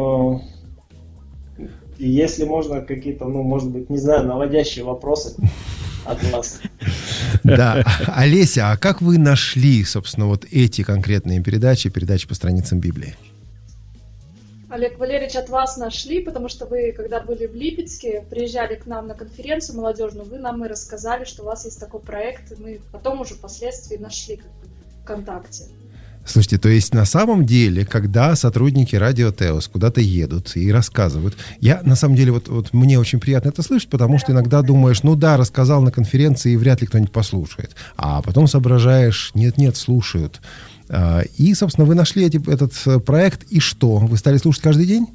И если можно, какие-то, ну, может быть, не знаю, наводящие вопросы от вас. Да. Олеся, а как вы нашли, собственно, вот эти конкретные передачи, передачи по страницам Библии? Олег Валерьевич, от вас нашли, потому что вы, когда были в Липецке, приезжали к нам на конференцию молодежную, вы нам и рассказали, что у вас есть такой проект, и мы потом уже впоследствии нашли как бы ВКонтакте. Слушайте, то есть на самом деле, когда сотрудники Радио Теос куда-то едут и рассказывают, я на самом деле, вот, вот мне очень приятно это слышать, потому что иногда думаешь, ну да, рассказал на конференции, и вряд ли кто-нибудь послушает. А потом соображаешь, нет-нет, слушают. И, собственно, вы нашли эти, этот проект, и что? Вы стали слушать каждый день?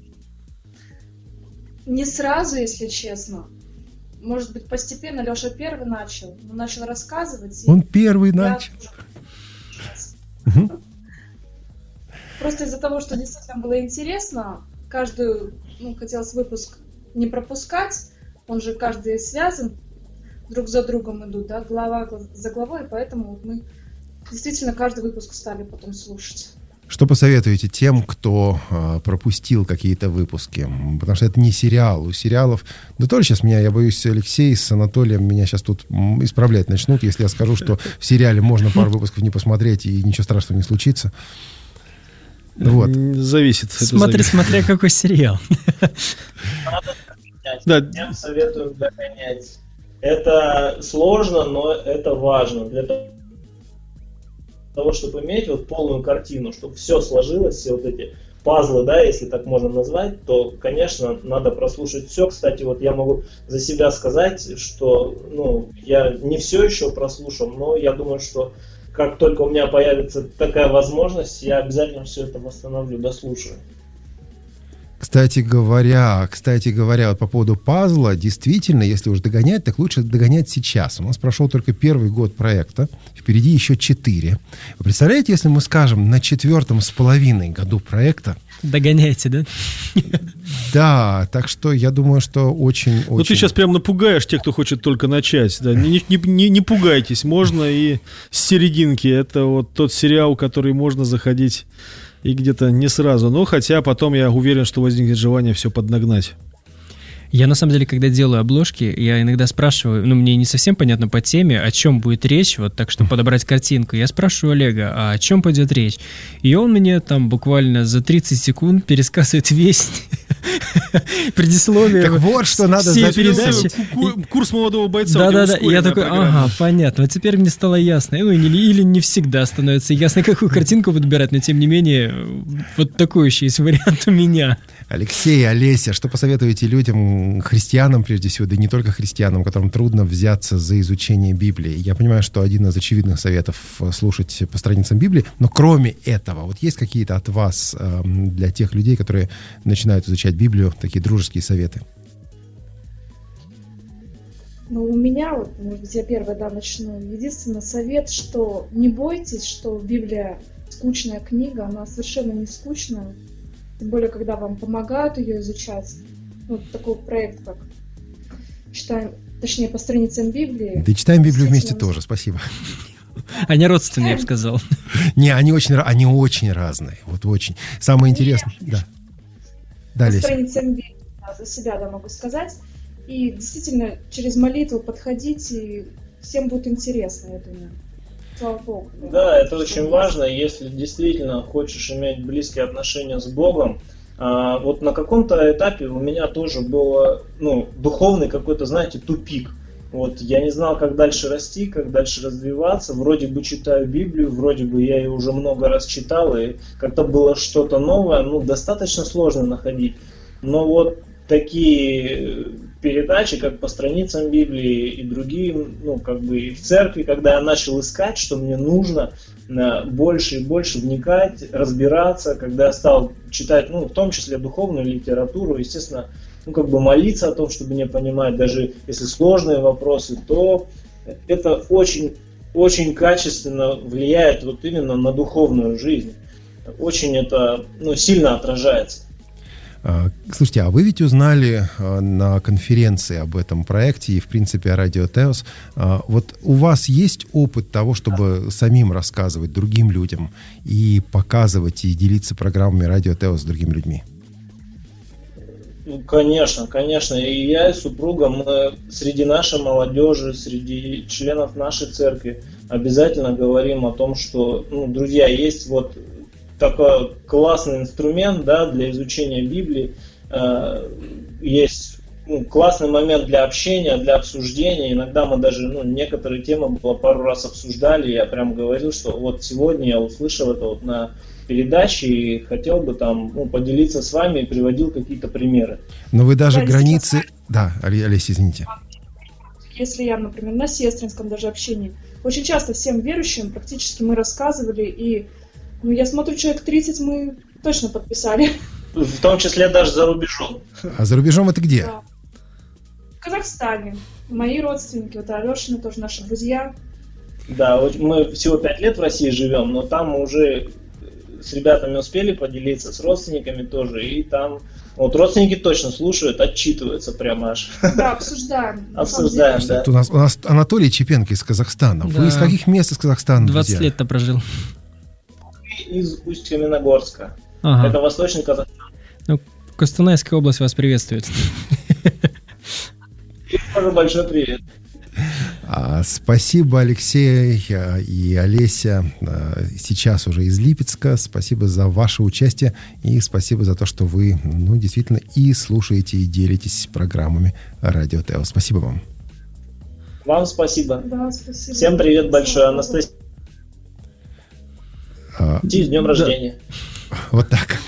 Не сразу, если честно. Может быть, постепенно. Леша первый начал. Он начал рассказывать. Он первый начал. Угу. Просто из-за того, что действительно было интересно, каждый, ну, хотелось выпуск не пропускать. Он же каждый связан, друг за другом идут, да, глава за главой, поэтому мы действительно каждый выпуск стали потом слушать. Что посоветуете тем, кто э, пропустил какие-то выпуски? Потому что это не сериал. У сериалов... Да тоже сейчас меня, я боюсь, Алексей с Анатолием меня сейчас тут исправлять начнут, если я скажу, что в сериале можно пару выпусков не посмотреть, и ничего страшного не случится. Вот. Зависит. Смотри, смотря какой сериал. Надо догонять. Всем советую догонять. Это сложно, но это важно. Для того, чтобы иметь вот полную картину, чтобы все сложилось, все вот эти пазлы, да, если так можно назвать, то, конечно, надо прослушать все. Кстати, вот я могу за себя сказать, что, ну, я не все еще прослушал, но я думаю, что как только у меня появится такая возможность, я обязательно все это восстановлю, дослушаю. Кстати говоря, кстати говоря, вот по поводу пазла, действительно, если уж догонять, так лучше догонять сейчас. У нас прошел только первый год проекта, впереди еще четыре. Вы представляете, если мы скажем на четвертом с половиной году проекта? Догоняйте, да? Да, так что я думаю, что очень... Ну, очень... ты сейчас прям напугаешь тех, кто хочет только начать. Да. Не, не, не, не пугайтесь, можно и с серединки. Это вот тот сериал, который можно заходить и где-то не сразу. Но хотя потом я уверен, что возникнет желание все поднагнать. Я, на самом деле, когда делаю обложки, я иногда спрашиваю, ну, мне не совсем понятно по теме, о чем будет речь, вот так, чтобы подобрать картинку. Я спрашиваю Олега, а о чем пойдет речь? И он мне там буквально за тридцать секунд пересказывает весь предисловие. Так вот, что надо за передачи. Курс молодого бойца. Да-да-да, я такой, ага, понятно, вот теперь мне стало ясно. Ну, или не всегда становится ясно, какую картинку подбирать, но, тем не менее, вот такой еще есть вариант у меня. Алексей, Олеся, что посоветуете людям, христианам прежде всего, да и не только христианам, которым трудно взяться за изучение Библии? Я понимаю, что один из очевидных советов слушать по страницам Библии, но кроме этого, вот есть какие-то от вас э, для тех людей, которые начинают изучать Библию, такие дружеские советы? Ну, у меня, вот, может быть, я первая, да, начну. Единственный совет, что не бойтесь, что Библия скучная книга, она совершенно не скучная. Тем более, когда вам помогают ее изучать. Вот такой проект, как читаем, точнее, по страницам Библии. Да, читаем Библию вместе тоже, спасибо. Они родственные, я бы сказал. Не, они очень, они очень разные. Вот очень. Самое интересное... Да. Да, по Леся. страницам Библии, да, за себя, да, могу сказать. И действительно, через молитву подходить, и всем будет интересно, я думаю. Слава Богу. Да, это очень важно, если действительно хочешь иметь близкие отношения с Богом. А, вот на каком-то этапе у меня тоже было, ну, духовный какой-то, знаете, тупик. Вот я не знал, как дальше расти, как дальше развиваться. Вроде бы читаю Библию, вроде бы я ее уже много раз читал, и как-то было что-то новое, ну, достаточно сложно находить. Но вот такие передачи, как по страницам Библии и другие, ну, как бы и в церкви, когда я начал искать, что мне нужно больше и больше вникать, разбираться, когда я стал читать, ну, в том числе духовную литературу, естественно, ну, как бы молиться о том, чтобы не понимать, даже если сложные вопросы, то это очень, очень качественно влияет вот именно на духовную жизнь. Очень это, ну, сильно отражается. Слушайте, а вы ведь узнали на конференции об этом проекте и, в принципе, о Радио Теос. Вот у вас есть опыт того, чтобы самим рассказывать другим людям и показывать и делиться программами Радио Теос с другими людьми? Ну, конечно, конечно. И я, и супруга, мы среди нашей молодежи, среди членов нашей церкви обязательно говорим о том, что, ну, друзья, есть вот такой классный инструмент, да, для изучения Библии. Э, есть, ну, классный момент для общения, для обсуждения. Иногда мы даже, ну, некоторые темы было пару раз обсуждали. Я прям говорил, что вот сегодня я услышал это вот на передаче и хотел бы там, ну, поделиться с вами и приводил какие-то примеры. Но вы даже Да, границы... сейчас... Да, Олеся, извините. Если я, например, на сестринском даже общении, очень часто всем верующим практически мы рассказывали, и, ну, я смотрю, человек тридцать мы точно подписали. В том числе даже за рубежом. А за рубежом это где? Да. В Казахстане. Мои родственники, вот Алешины, тоже наши друзья. Да, вот мы всего пять лет в России живем, но там мы уже с ребятами успели поделиться, с родственниками тоже, и там вот родственники точно слушают, отчитываются прямо аж. Да, обсуждаем. Обсуждаем, да. У нас, у нас Анатолий Чепенко из Казахстана. Да. Вы из каких мест из Казахстана, двадцать друзья? лет-то прожил. Из Усть-Каменогорска. Ага. Это Восточный Казахстан. Ну, Костанайская область вас приветствует. И тоже большой привет. А, спасибо, Алексей и Олеся, сейчас уже из Липецка. Спасибо за ваше участие и спасибо за то, что вы, ну, действительно и слушаете, и делитесь программами Радио Тео. Спасибо вам. Вам спасибо. Да, спасибо. Всем привет большой, Анастасия. А, С днем рождения. вот так.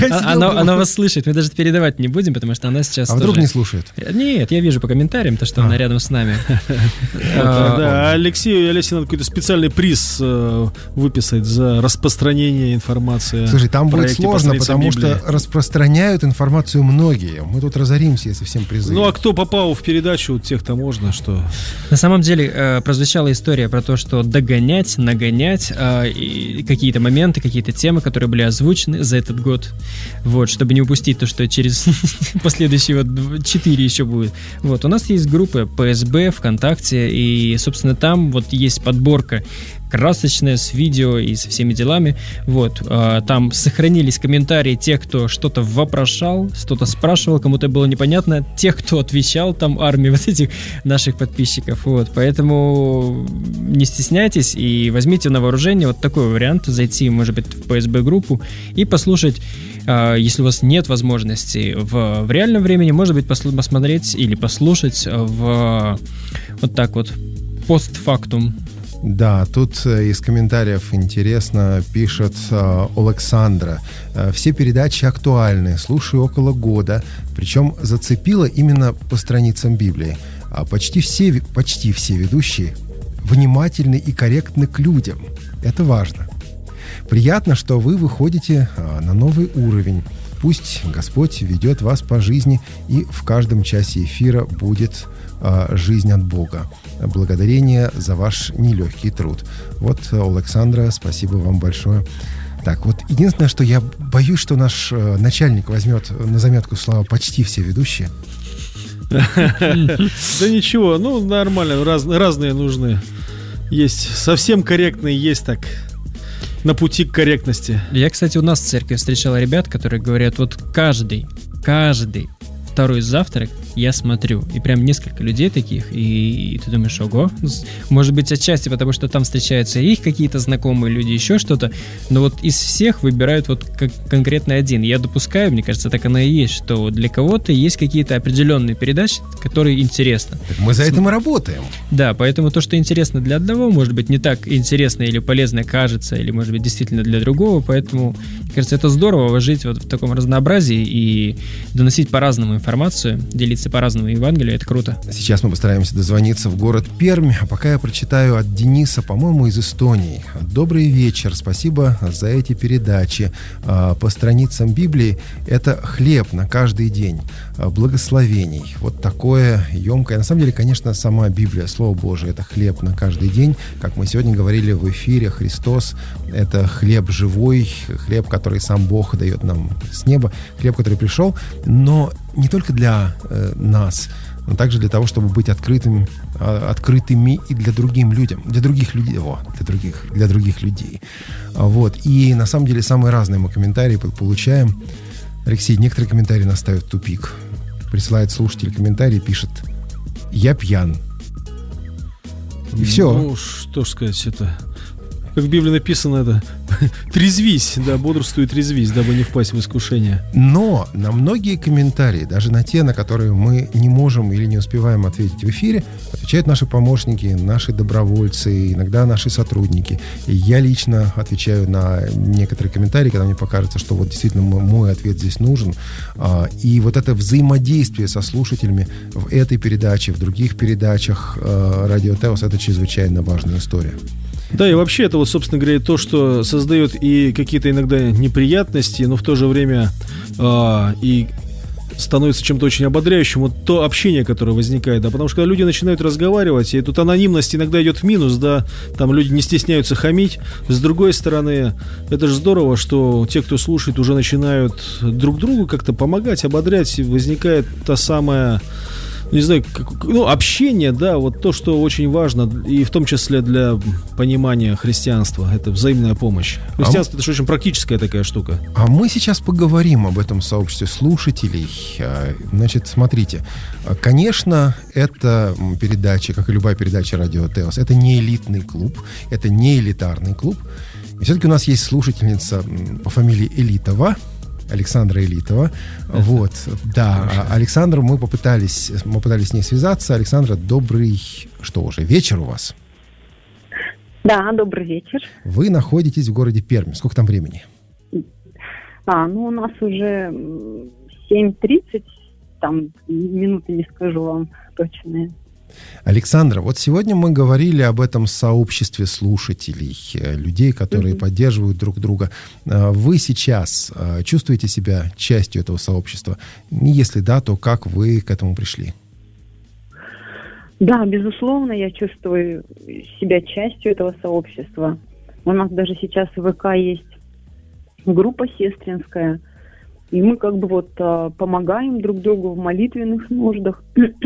Она, она вас слышит, мы даже передавать не будем, потому что она сейчас А тоже... вдруг не слушает? Нет, я вижу по комментариям, то, что А. она рядом с нами. Да, Алексею и Олесе надо какой-то специальный приз э, выписать за распространение информации. Слушай, там будет проекте сложно, «Посредством потому Библии». что распространяют информацию многие. Мы тут разоримся, если всем призы. Ну, а кто попал в передачу, тех-то можно, что... На самом деле э, прозвучала история про то, что догонять, нагонять э, и какие-то моменты, какие-то темы, которые были озвучены за этот год, вот, чтобы не упустить то, что через последующие вот четыре еще будет. Вот, у нас есть группы пэ эс бэ, ВКонтакте, и, собственно, там вот есть подборка красочная, с видео и со всеми делами. Вот, э, там сохранились комментарии тех, кто что-то вопрошал, что-то спрашивал, кому-то было непонятно, тех, кто отвечал, там армии вот этих наших подписчиков. Вот, поэтому не стесняйтесь и возьмите на вооружение вот такой вариант, зайти, может быть, в пэ эс бэ-группу и послушать, э, если у вас нет возможности в, в реальном времени, может быть, послу- посмотреть или послушать в вот так вот постфактум. Да, тут э, из комментариев интересно пишет э, Александра. Э, все передачи актуальны, слушаю около года, причем зацепило именно по страницам Библии. А почти все, почти все ведущие внимательны и корректны к людям. Это важно. Приятно, что вы выходите э, на новый уровень. Пусть Господь ведет вас по жизни, и в каждом часе эфира будет э, жизнь от Бога. Благодарение за ваш нелегкий труд. Вот, Александра, спасибо вам большое. Так, вот единственное, что я боюсь, что наш э, начальник возьмет на заметку слова «почти все ведущие». Да ничего, ну нормально, разные нужны. Есть совсем корректные, есть так на пути к корректности. Я, кстати, у нас в церкви встречал ребят, которые говорят, вот каждый, каждый второй завтрак я смотрю. И прям несколько людей таких, и, и ты думаешь, ого. Может быть, отчасти потому, что там встречаются их какие-то знакомые люди, еще что-то. Но вот из всех выбирают вот как конкретно один. Я допускаю, мне кажется, так оно и есть, что для кого-то есть какие-то определенные передачи, которые интересны. Так мы за этим и работаем. Да, поэтому то, что интересно для одного, может быть, не так интересно или полезно кажется, или, может быть, действительно для другого. Поэтому, мне кажется, это здорово жить вот в таком разнообразии и доносить по-разному информацию, делиться по-разному Евангелию, это круто. Сейчас мы постараемся дозвониться в город Пермь, а пока я прочитаю от Дениса, по-моему, из Эстонии. Добрый вечер, спасибо за эти передачи. По страницам Библии это хлеб на каждый день, благословений. Вот такое емкое. На самом деле, конечно, сама Библия, Слово Божие, это хлеб на каждый день. Как мы сегодня говорили в эфире, Христос — это хлеб живой, хлеб, который сам Бог дает нам с неба, хлеб, который пришел, но не только для э, нас, но также для того, чтобы быть открытыми, э, открытыми и для другим людям, для других людей, о, для других, для других людей. Вот. И на самом деле самые разные мы комментарии получаем. Алексей, некоторые комментарии нас ставят в тупик. Присылает слушатель комментарий, пишет: «Я пьян». И все. Ну, что ж сказать, это... Как в Библии написано, это трезвись, да, бодрствуй и трезвись, дабы не впасть в искушение. Но на многие комментарии, даже на те, на которые мы не можем или не успеваем ответить в эфире, отвечают наши помощники, наши добровольцы, иногда наши сотрудники. И я лично отвечаю на некоторые комментарии, когда мне покажется, что вот действительно мой ответ здесь нужен. И вот это взаимодействие со слушателями в этой передаче, в других передачах Радио Теос — это чрезвычайно важная история. Да, и вообще это вот, собственно говоря, то, что создает и какие-то иногда неприятности, но в то же время э, и становится чем-то очень ободряющим, вот то общение, которое возникает, да, потому что когда люди начинают разговаривать, и тут анонимность иногда идет в минус, да, там люди не стесняются хамить, с другой стороны, это же здорово, что те, кто слушает, уже начинают друг другу как-то помогать, ободрять, и возникает та самая... не знаю, как, ну, общение, да, вот то, что очень важно, и в том числе для понимания христианства, это взаимная помощь. Христианство — это же очень практическая такая штука. А мы сейчас поговорим об этом сообществе слушателей. Значит, смотрите, конечно, это передача, как и любая передача Радио Теос, это не элитный клуб, это не элитарный клуб. И все-таки у нас есть слушательница по фамилии Элитова, Александра Элитова. Uh-huh. Вот, да. Хорошо. Александру мы попытались, мы пытались с ней связаться. Александра, добрый, что уже, вечер у вас? Да, добрый вечер. Вы находитесь в городе Пермь. Сколько там времени? А, ну у нас уже семь тридцать, там минуты не скажу вам точные. Александра, вот сегодня мы говорили об этом сообществе слушателей, людей, которые mm-hmm. поддерживают друг друга. Вы сейчас чувствуете себя частью этого сообщества? Если да, то как вы к этому пришли? Да, безусловно, я чувствую себя частью этого сообщества. У нас даже сейчас в ВК есть группа сестринская, и мы как бы вот помогаем друг другу в молитвенных нуждах.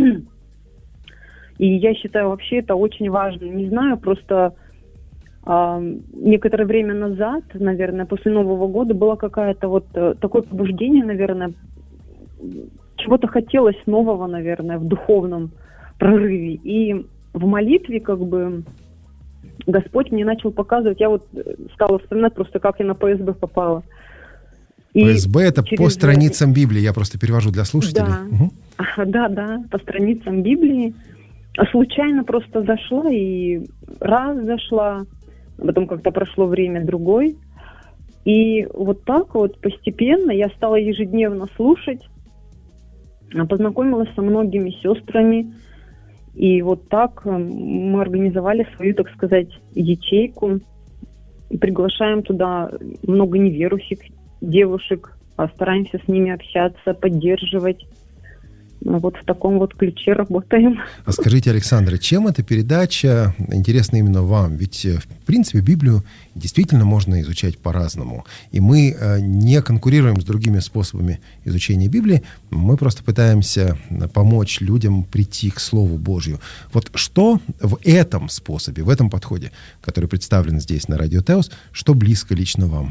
И я считаю, вообще это очень важно. Не знаю, просто э, некоторое время назад, наверное, после Нового года было какое-то вот э, такое побуждение, наверное, чего-то хотелось нового, наверное, в духовном прорыве. И в молитве как бы Господь мне начал показывать, я вот стала вспоминать просто, как я на ПСБ попала. И ПСБ это через... по страницам Библии, я просто перевожу для слушателей. Да, угу. да, да, по страницам Библии. А случайно просто зашла и раз зашла, а потом как-то прошло время другой. И вот так вот постепенно я стала ежедневно слушать, познакомилась со многими сестрами. И вот так мы организовали свою, так сказать, ячейку. И приглашаем туда много неверующих девушек, стараемся с ними общаться, поддерживать. Вот в таком вот ключе работаем. А скажите, Александра, чем эта передача интересна именно вам? Ведь, в принципе, Библию действительно можно изучать по-разному. И мы не конкурируем с другими способами изучения Библии. Мы просто пытаемся помочь людям прийти к Слову Божью. Вот что в этом способе, в этом подходе, который представлен здесь на Радио Теос, что близко лично вам?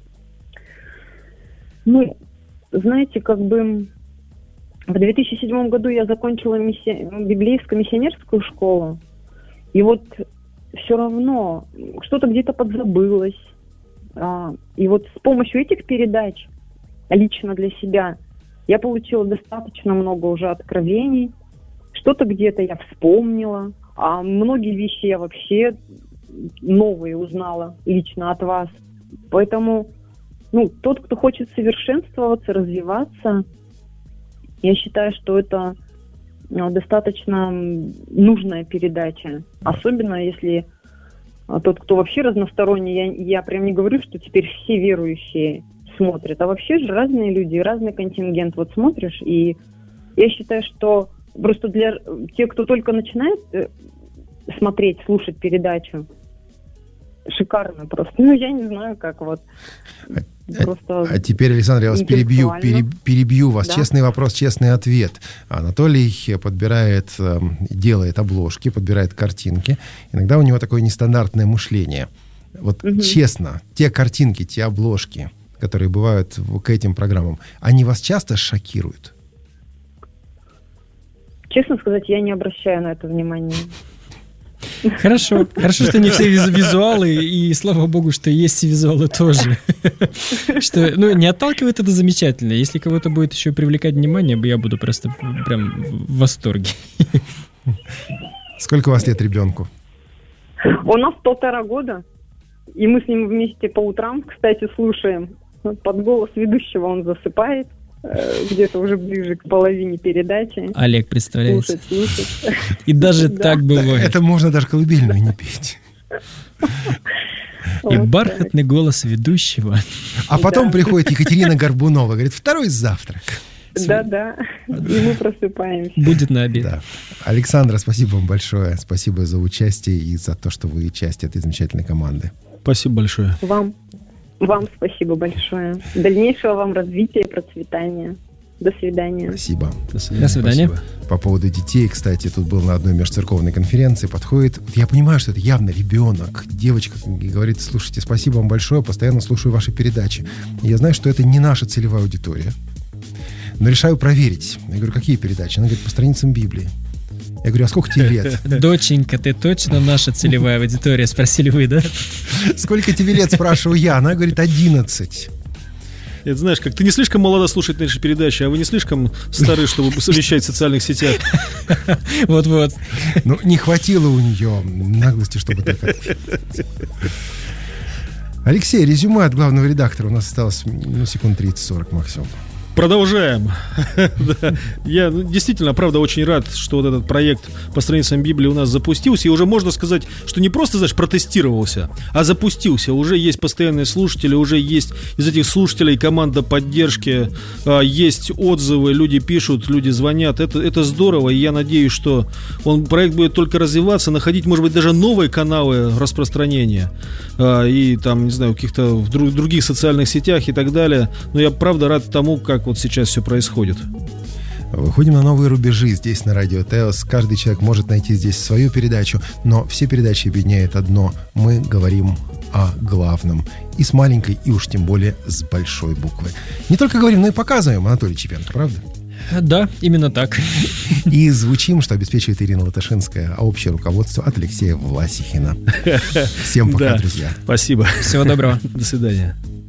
Ну, знаете, как бы... В две тысячи седьмом году я закончила мисси... библейскую миссионерскую школу. И вот все равно что-то где-то подзабылось. А, и вот с помощью этих передач лично для себя я получила достаточно много уже откровений. Что-то где-то я вспомнила. А многие вещи я вообще новые узнала лично от вас. Поэтому ну, тот, кто хочет совершенствоваться, развиваться... Я считаю, что это достаточно нужная передача. Особенно если тот, кто вообще разносторонний, я, я прям не говорю, что теперь все верующие смотрят, а вообще же разные люди, разный контингент. Вот смотришь, и я считаю, что просто для тех, кто только начинает смотреть, слушать передачу, шикарно просто. Ну, я не знаю, как вот... Просто а теперь, Александр, я вас перебью, перебью, перебью вас. Да. Честный вопрос, честный ответ. Анатолий подбирает, делает обложки, подбирает картинки. Иногда у него такое нестандартное мышление. Вот угу. честно, те картинки, те обложки, которые бывают к этим программам, они вас часто шокируют? Честно сказать, я не обращаю на это внимания. Хорошо, хорошо, что не все визуалы, и слава богу, что есть и визуалы тоже. Что, ну, не отталкивает это замечательно. Если кого-то будет еще привлекать внимание, я буду просто прям в восторге. Сколько у вас лет ребенку? У нас полтора года, и мы с ним вместе по утрам, кстати, слушаем. Под голос ведущего он засыпает. Где-то уже ближе к половине передачи. Олег, представляете? Слушать, слушать. И даже так бывает. Это можно даже колыбельную не петь. И бархатный голос ведущего. А потом приходит Екатерина Горбунова, говорит, второй завтрак. Да-да, и мы просыпаемся. Будет на обед. Да. Александра, спасибо вам большое. Спасибо за участие и за то, что вы часть этой замечательной команды. Спасибо большое. Вам. Вам спасибо большое. Дальнейшего вам развития и процветания. До свидания. Спасибо. До свидания. До свидания. Спасибо. По поводу детей, кстати, тут был на одной межцерковной конференции, подходит, я понимаю, что это явно ребенок, девочка, и говорит, слушайте, спасибо вам большое, постоянно слушаю ваши передачи. Я знаю, что это не наша целевая аудитория, но решаю проверить. Я говорю, какие передачи? Она говорит, по страницам Библии. Я говорю, а сколько тебе лет? Доченька, ты точно наша целевая аудитория? Спросили вы, да? Сколько тебе лет, спрашиваю я. Она говорит, одиннадцать. Это знаешь, как ты не слишком молода слушать наши передачи, а вы не слишком стары, чтобы совмещать в социальных сетях. Вот-вот. Ну, не хватило у нее наглости, чтобы так ответить. Алексей, резюме от главного редактора. У нас осталось ну, секунд тридцать-сорок максимум. Продолжаем. Да. Я ну, действительно, правда, очень рад, что вот этот проект по страницам Библии у нас запустился. И уже можно сказать, что не просто, знаешь, протестировался, а запустился. Уже есть постоянные слушатели, уже есть из этих слушателей команда поддержки, есть отзывы, люди пишут, люди звонят. Это, это здорово, и я надеюсь, что он, проект будет только развиваться, находить, может быть, даже новые каналы распространения. И там, не знаю, в каких-то в друг, других социальных сетях и так далее. Но я, правда, рад тому, как вот сейчас все происходит. Выходим на новые рубежи здесь, на Радио Теос. Каждый человек может найти здесь свою передачу, но все передачи объединяет одно. Мы говорим о главном. И с маленькой, и уж тем более с большой буквы. Не только говорим, но и показываем, Анатолий Чепенко, правда? Да, именно так. И звучим, что обеспечивает Ирина Латышинская, а общее руководство от Алексея Власихина. Всем пока, да. друзья. Спасибо. Всего доброго. До свидания.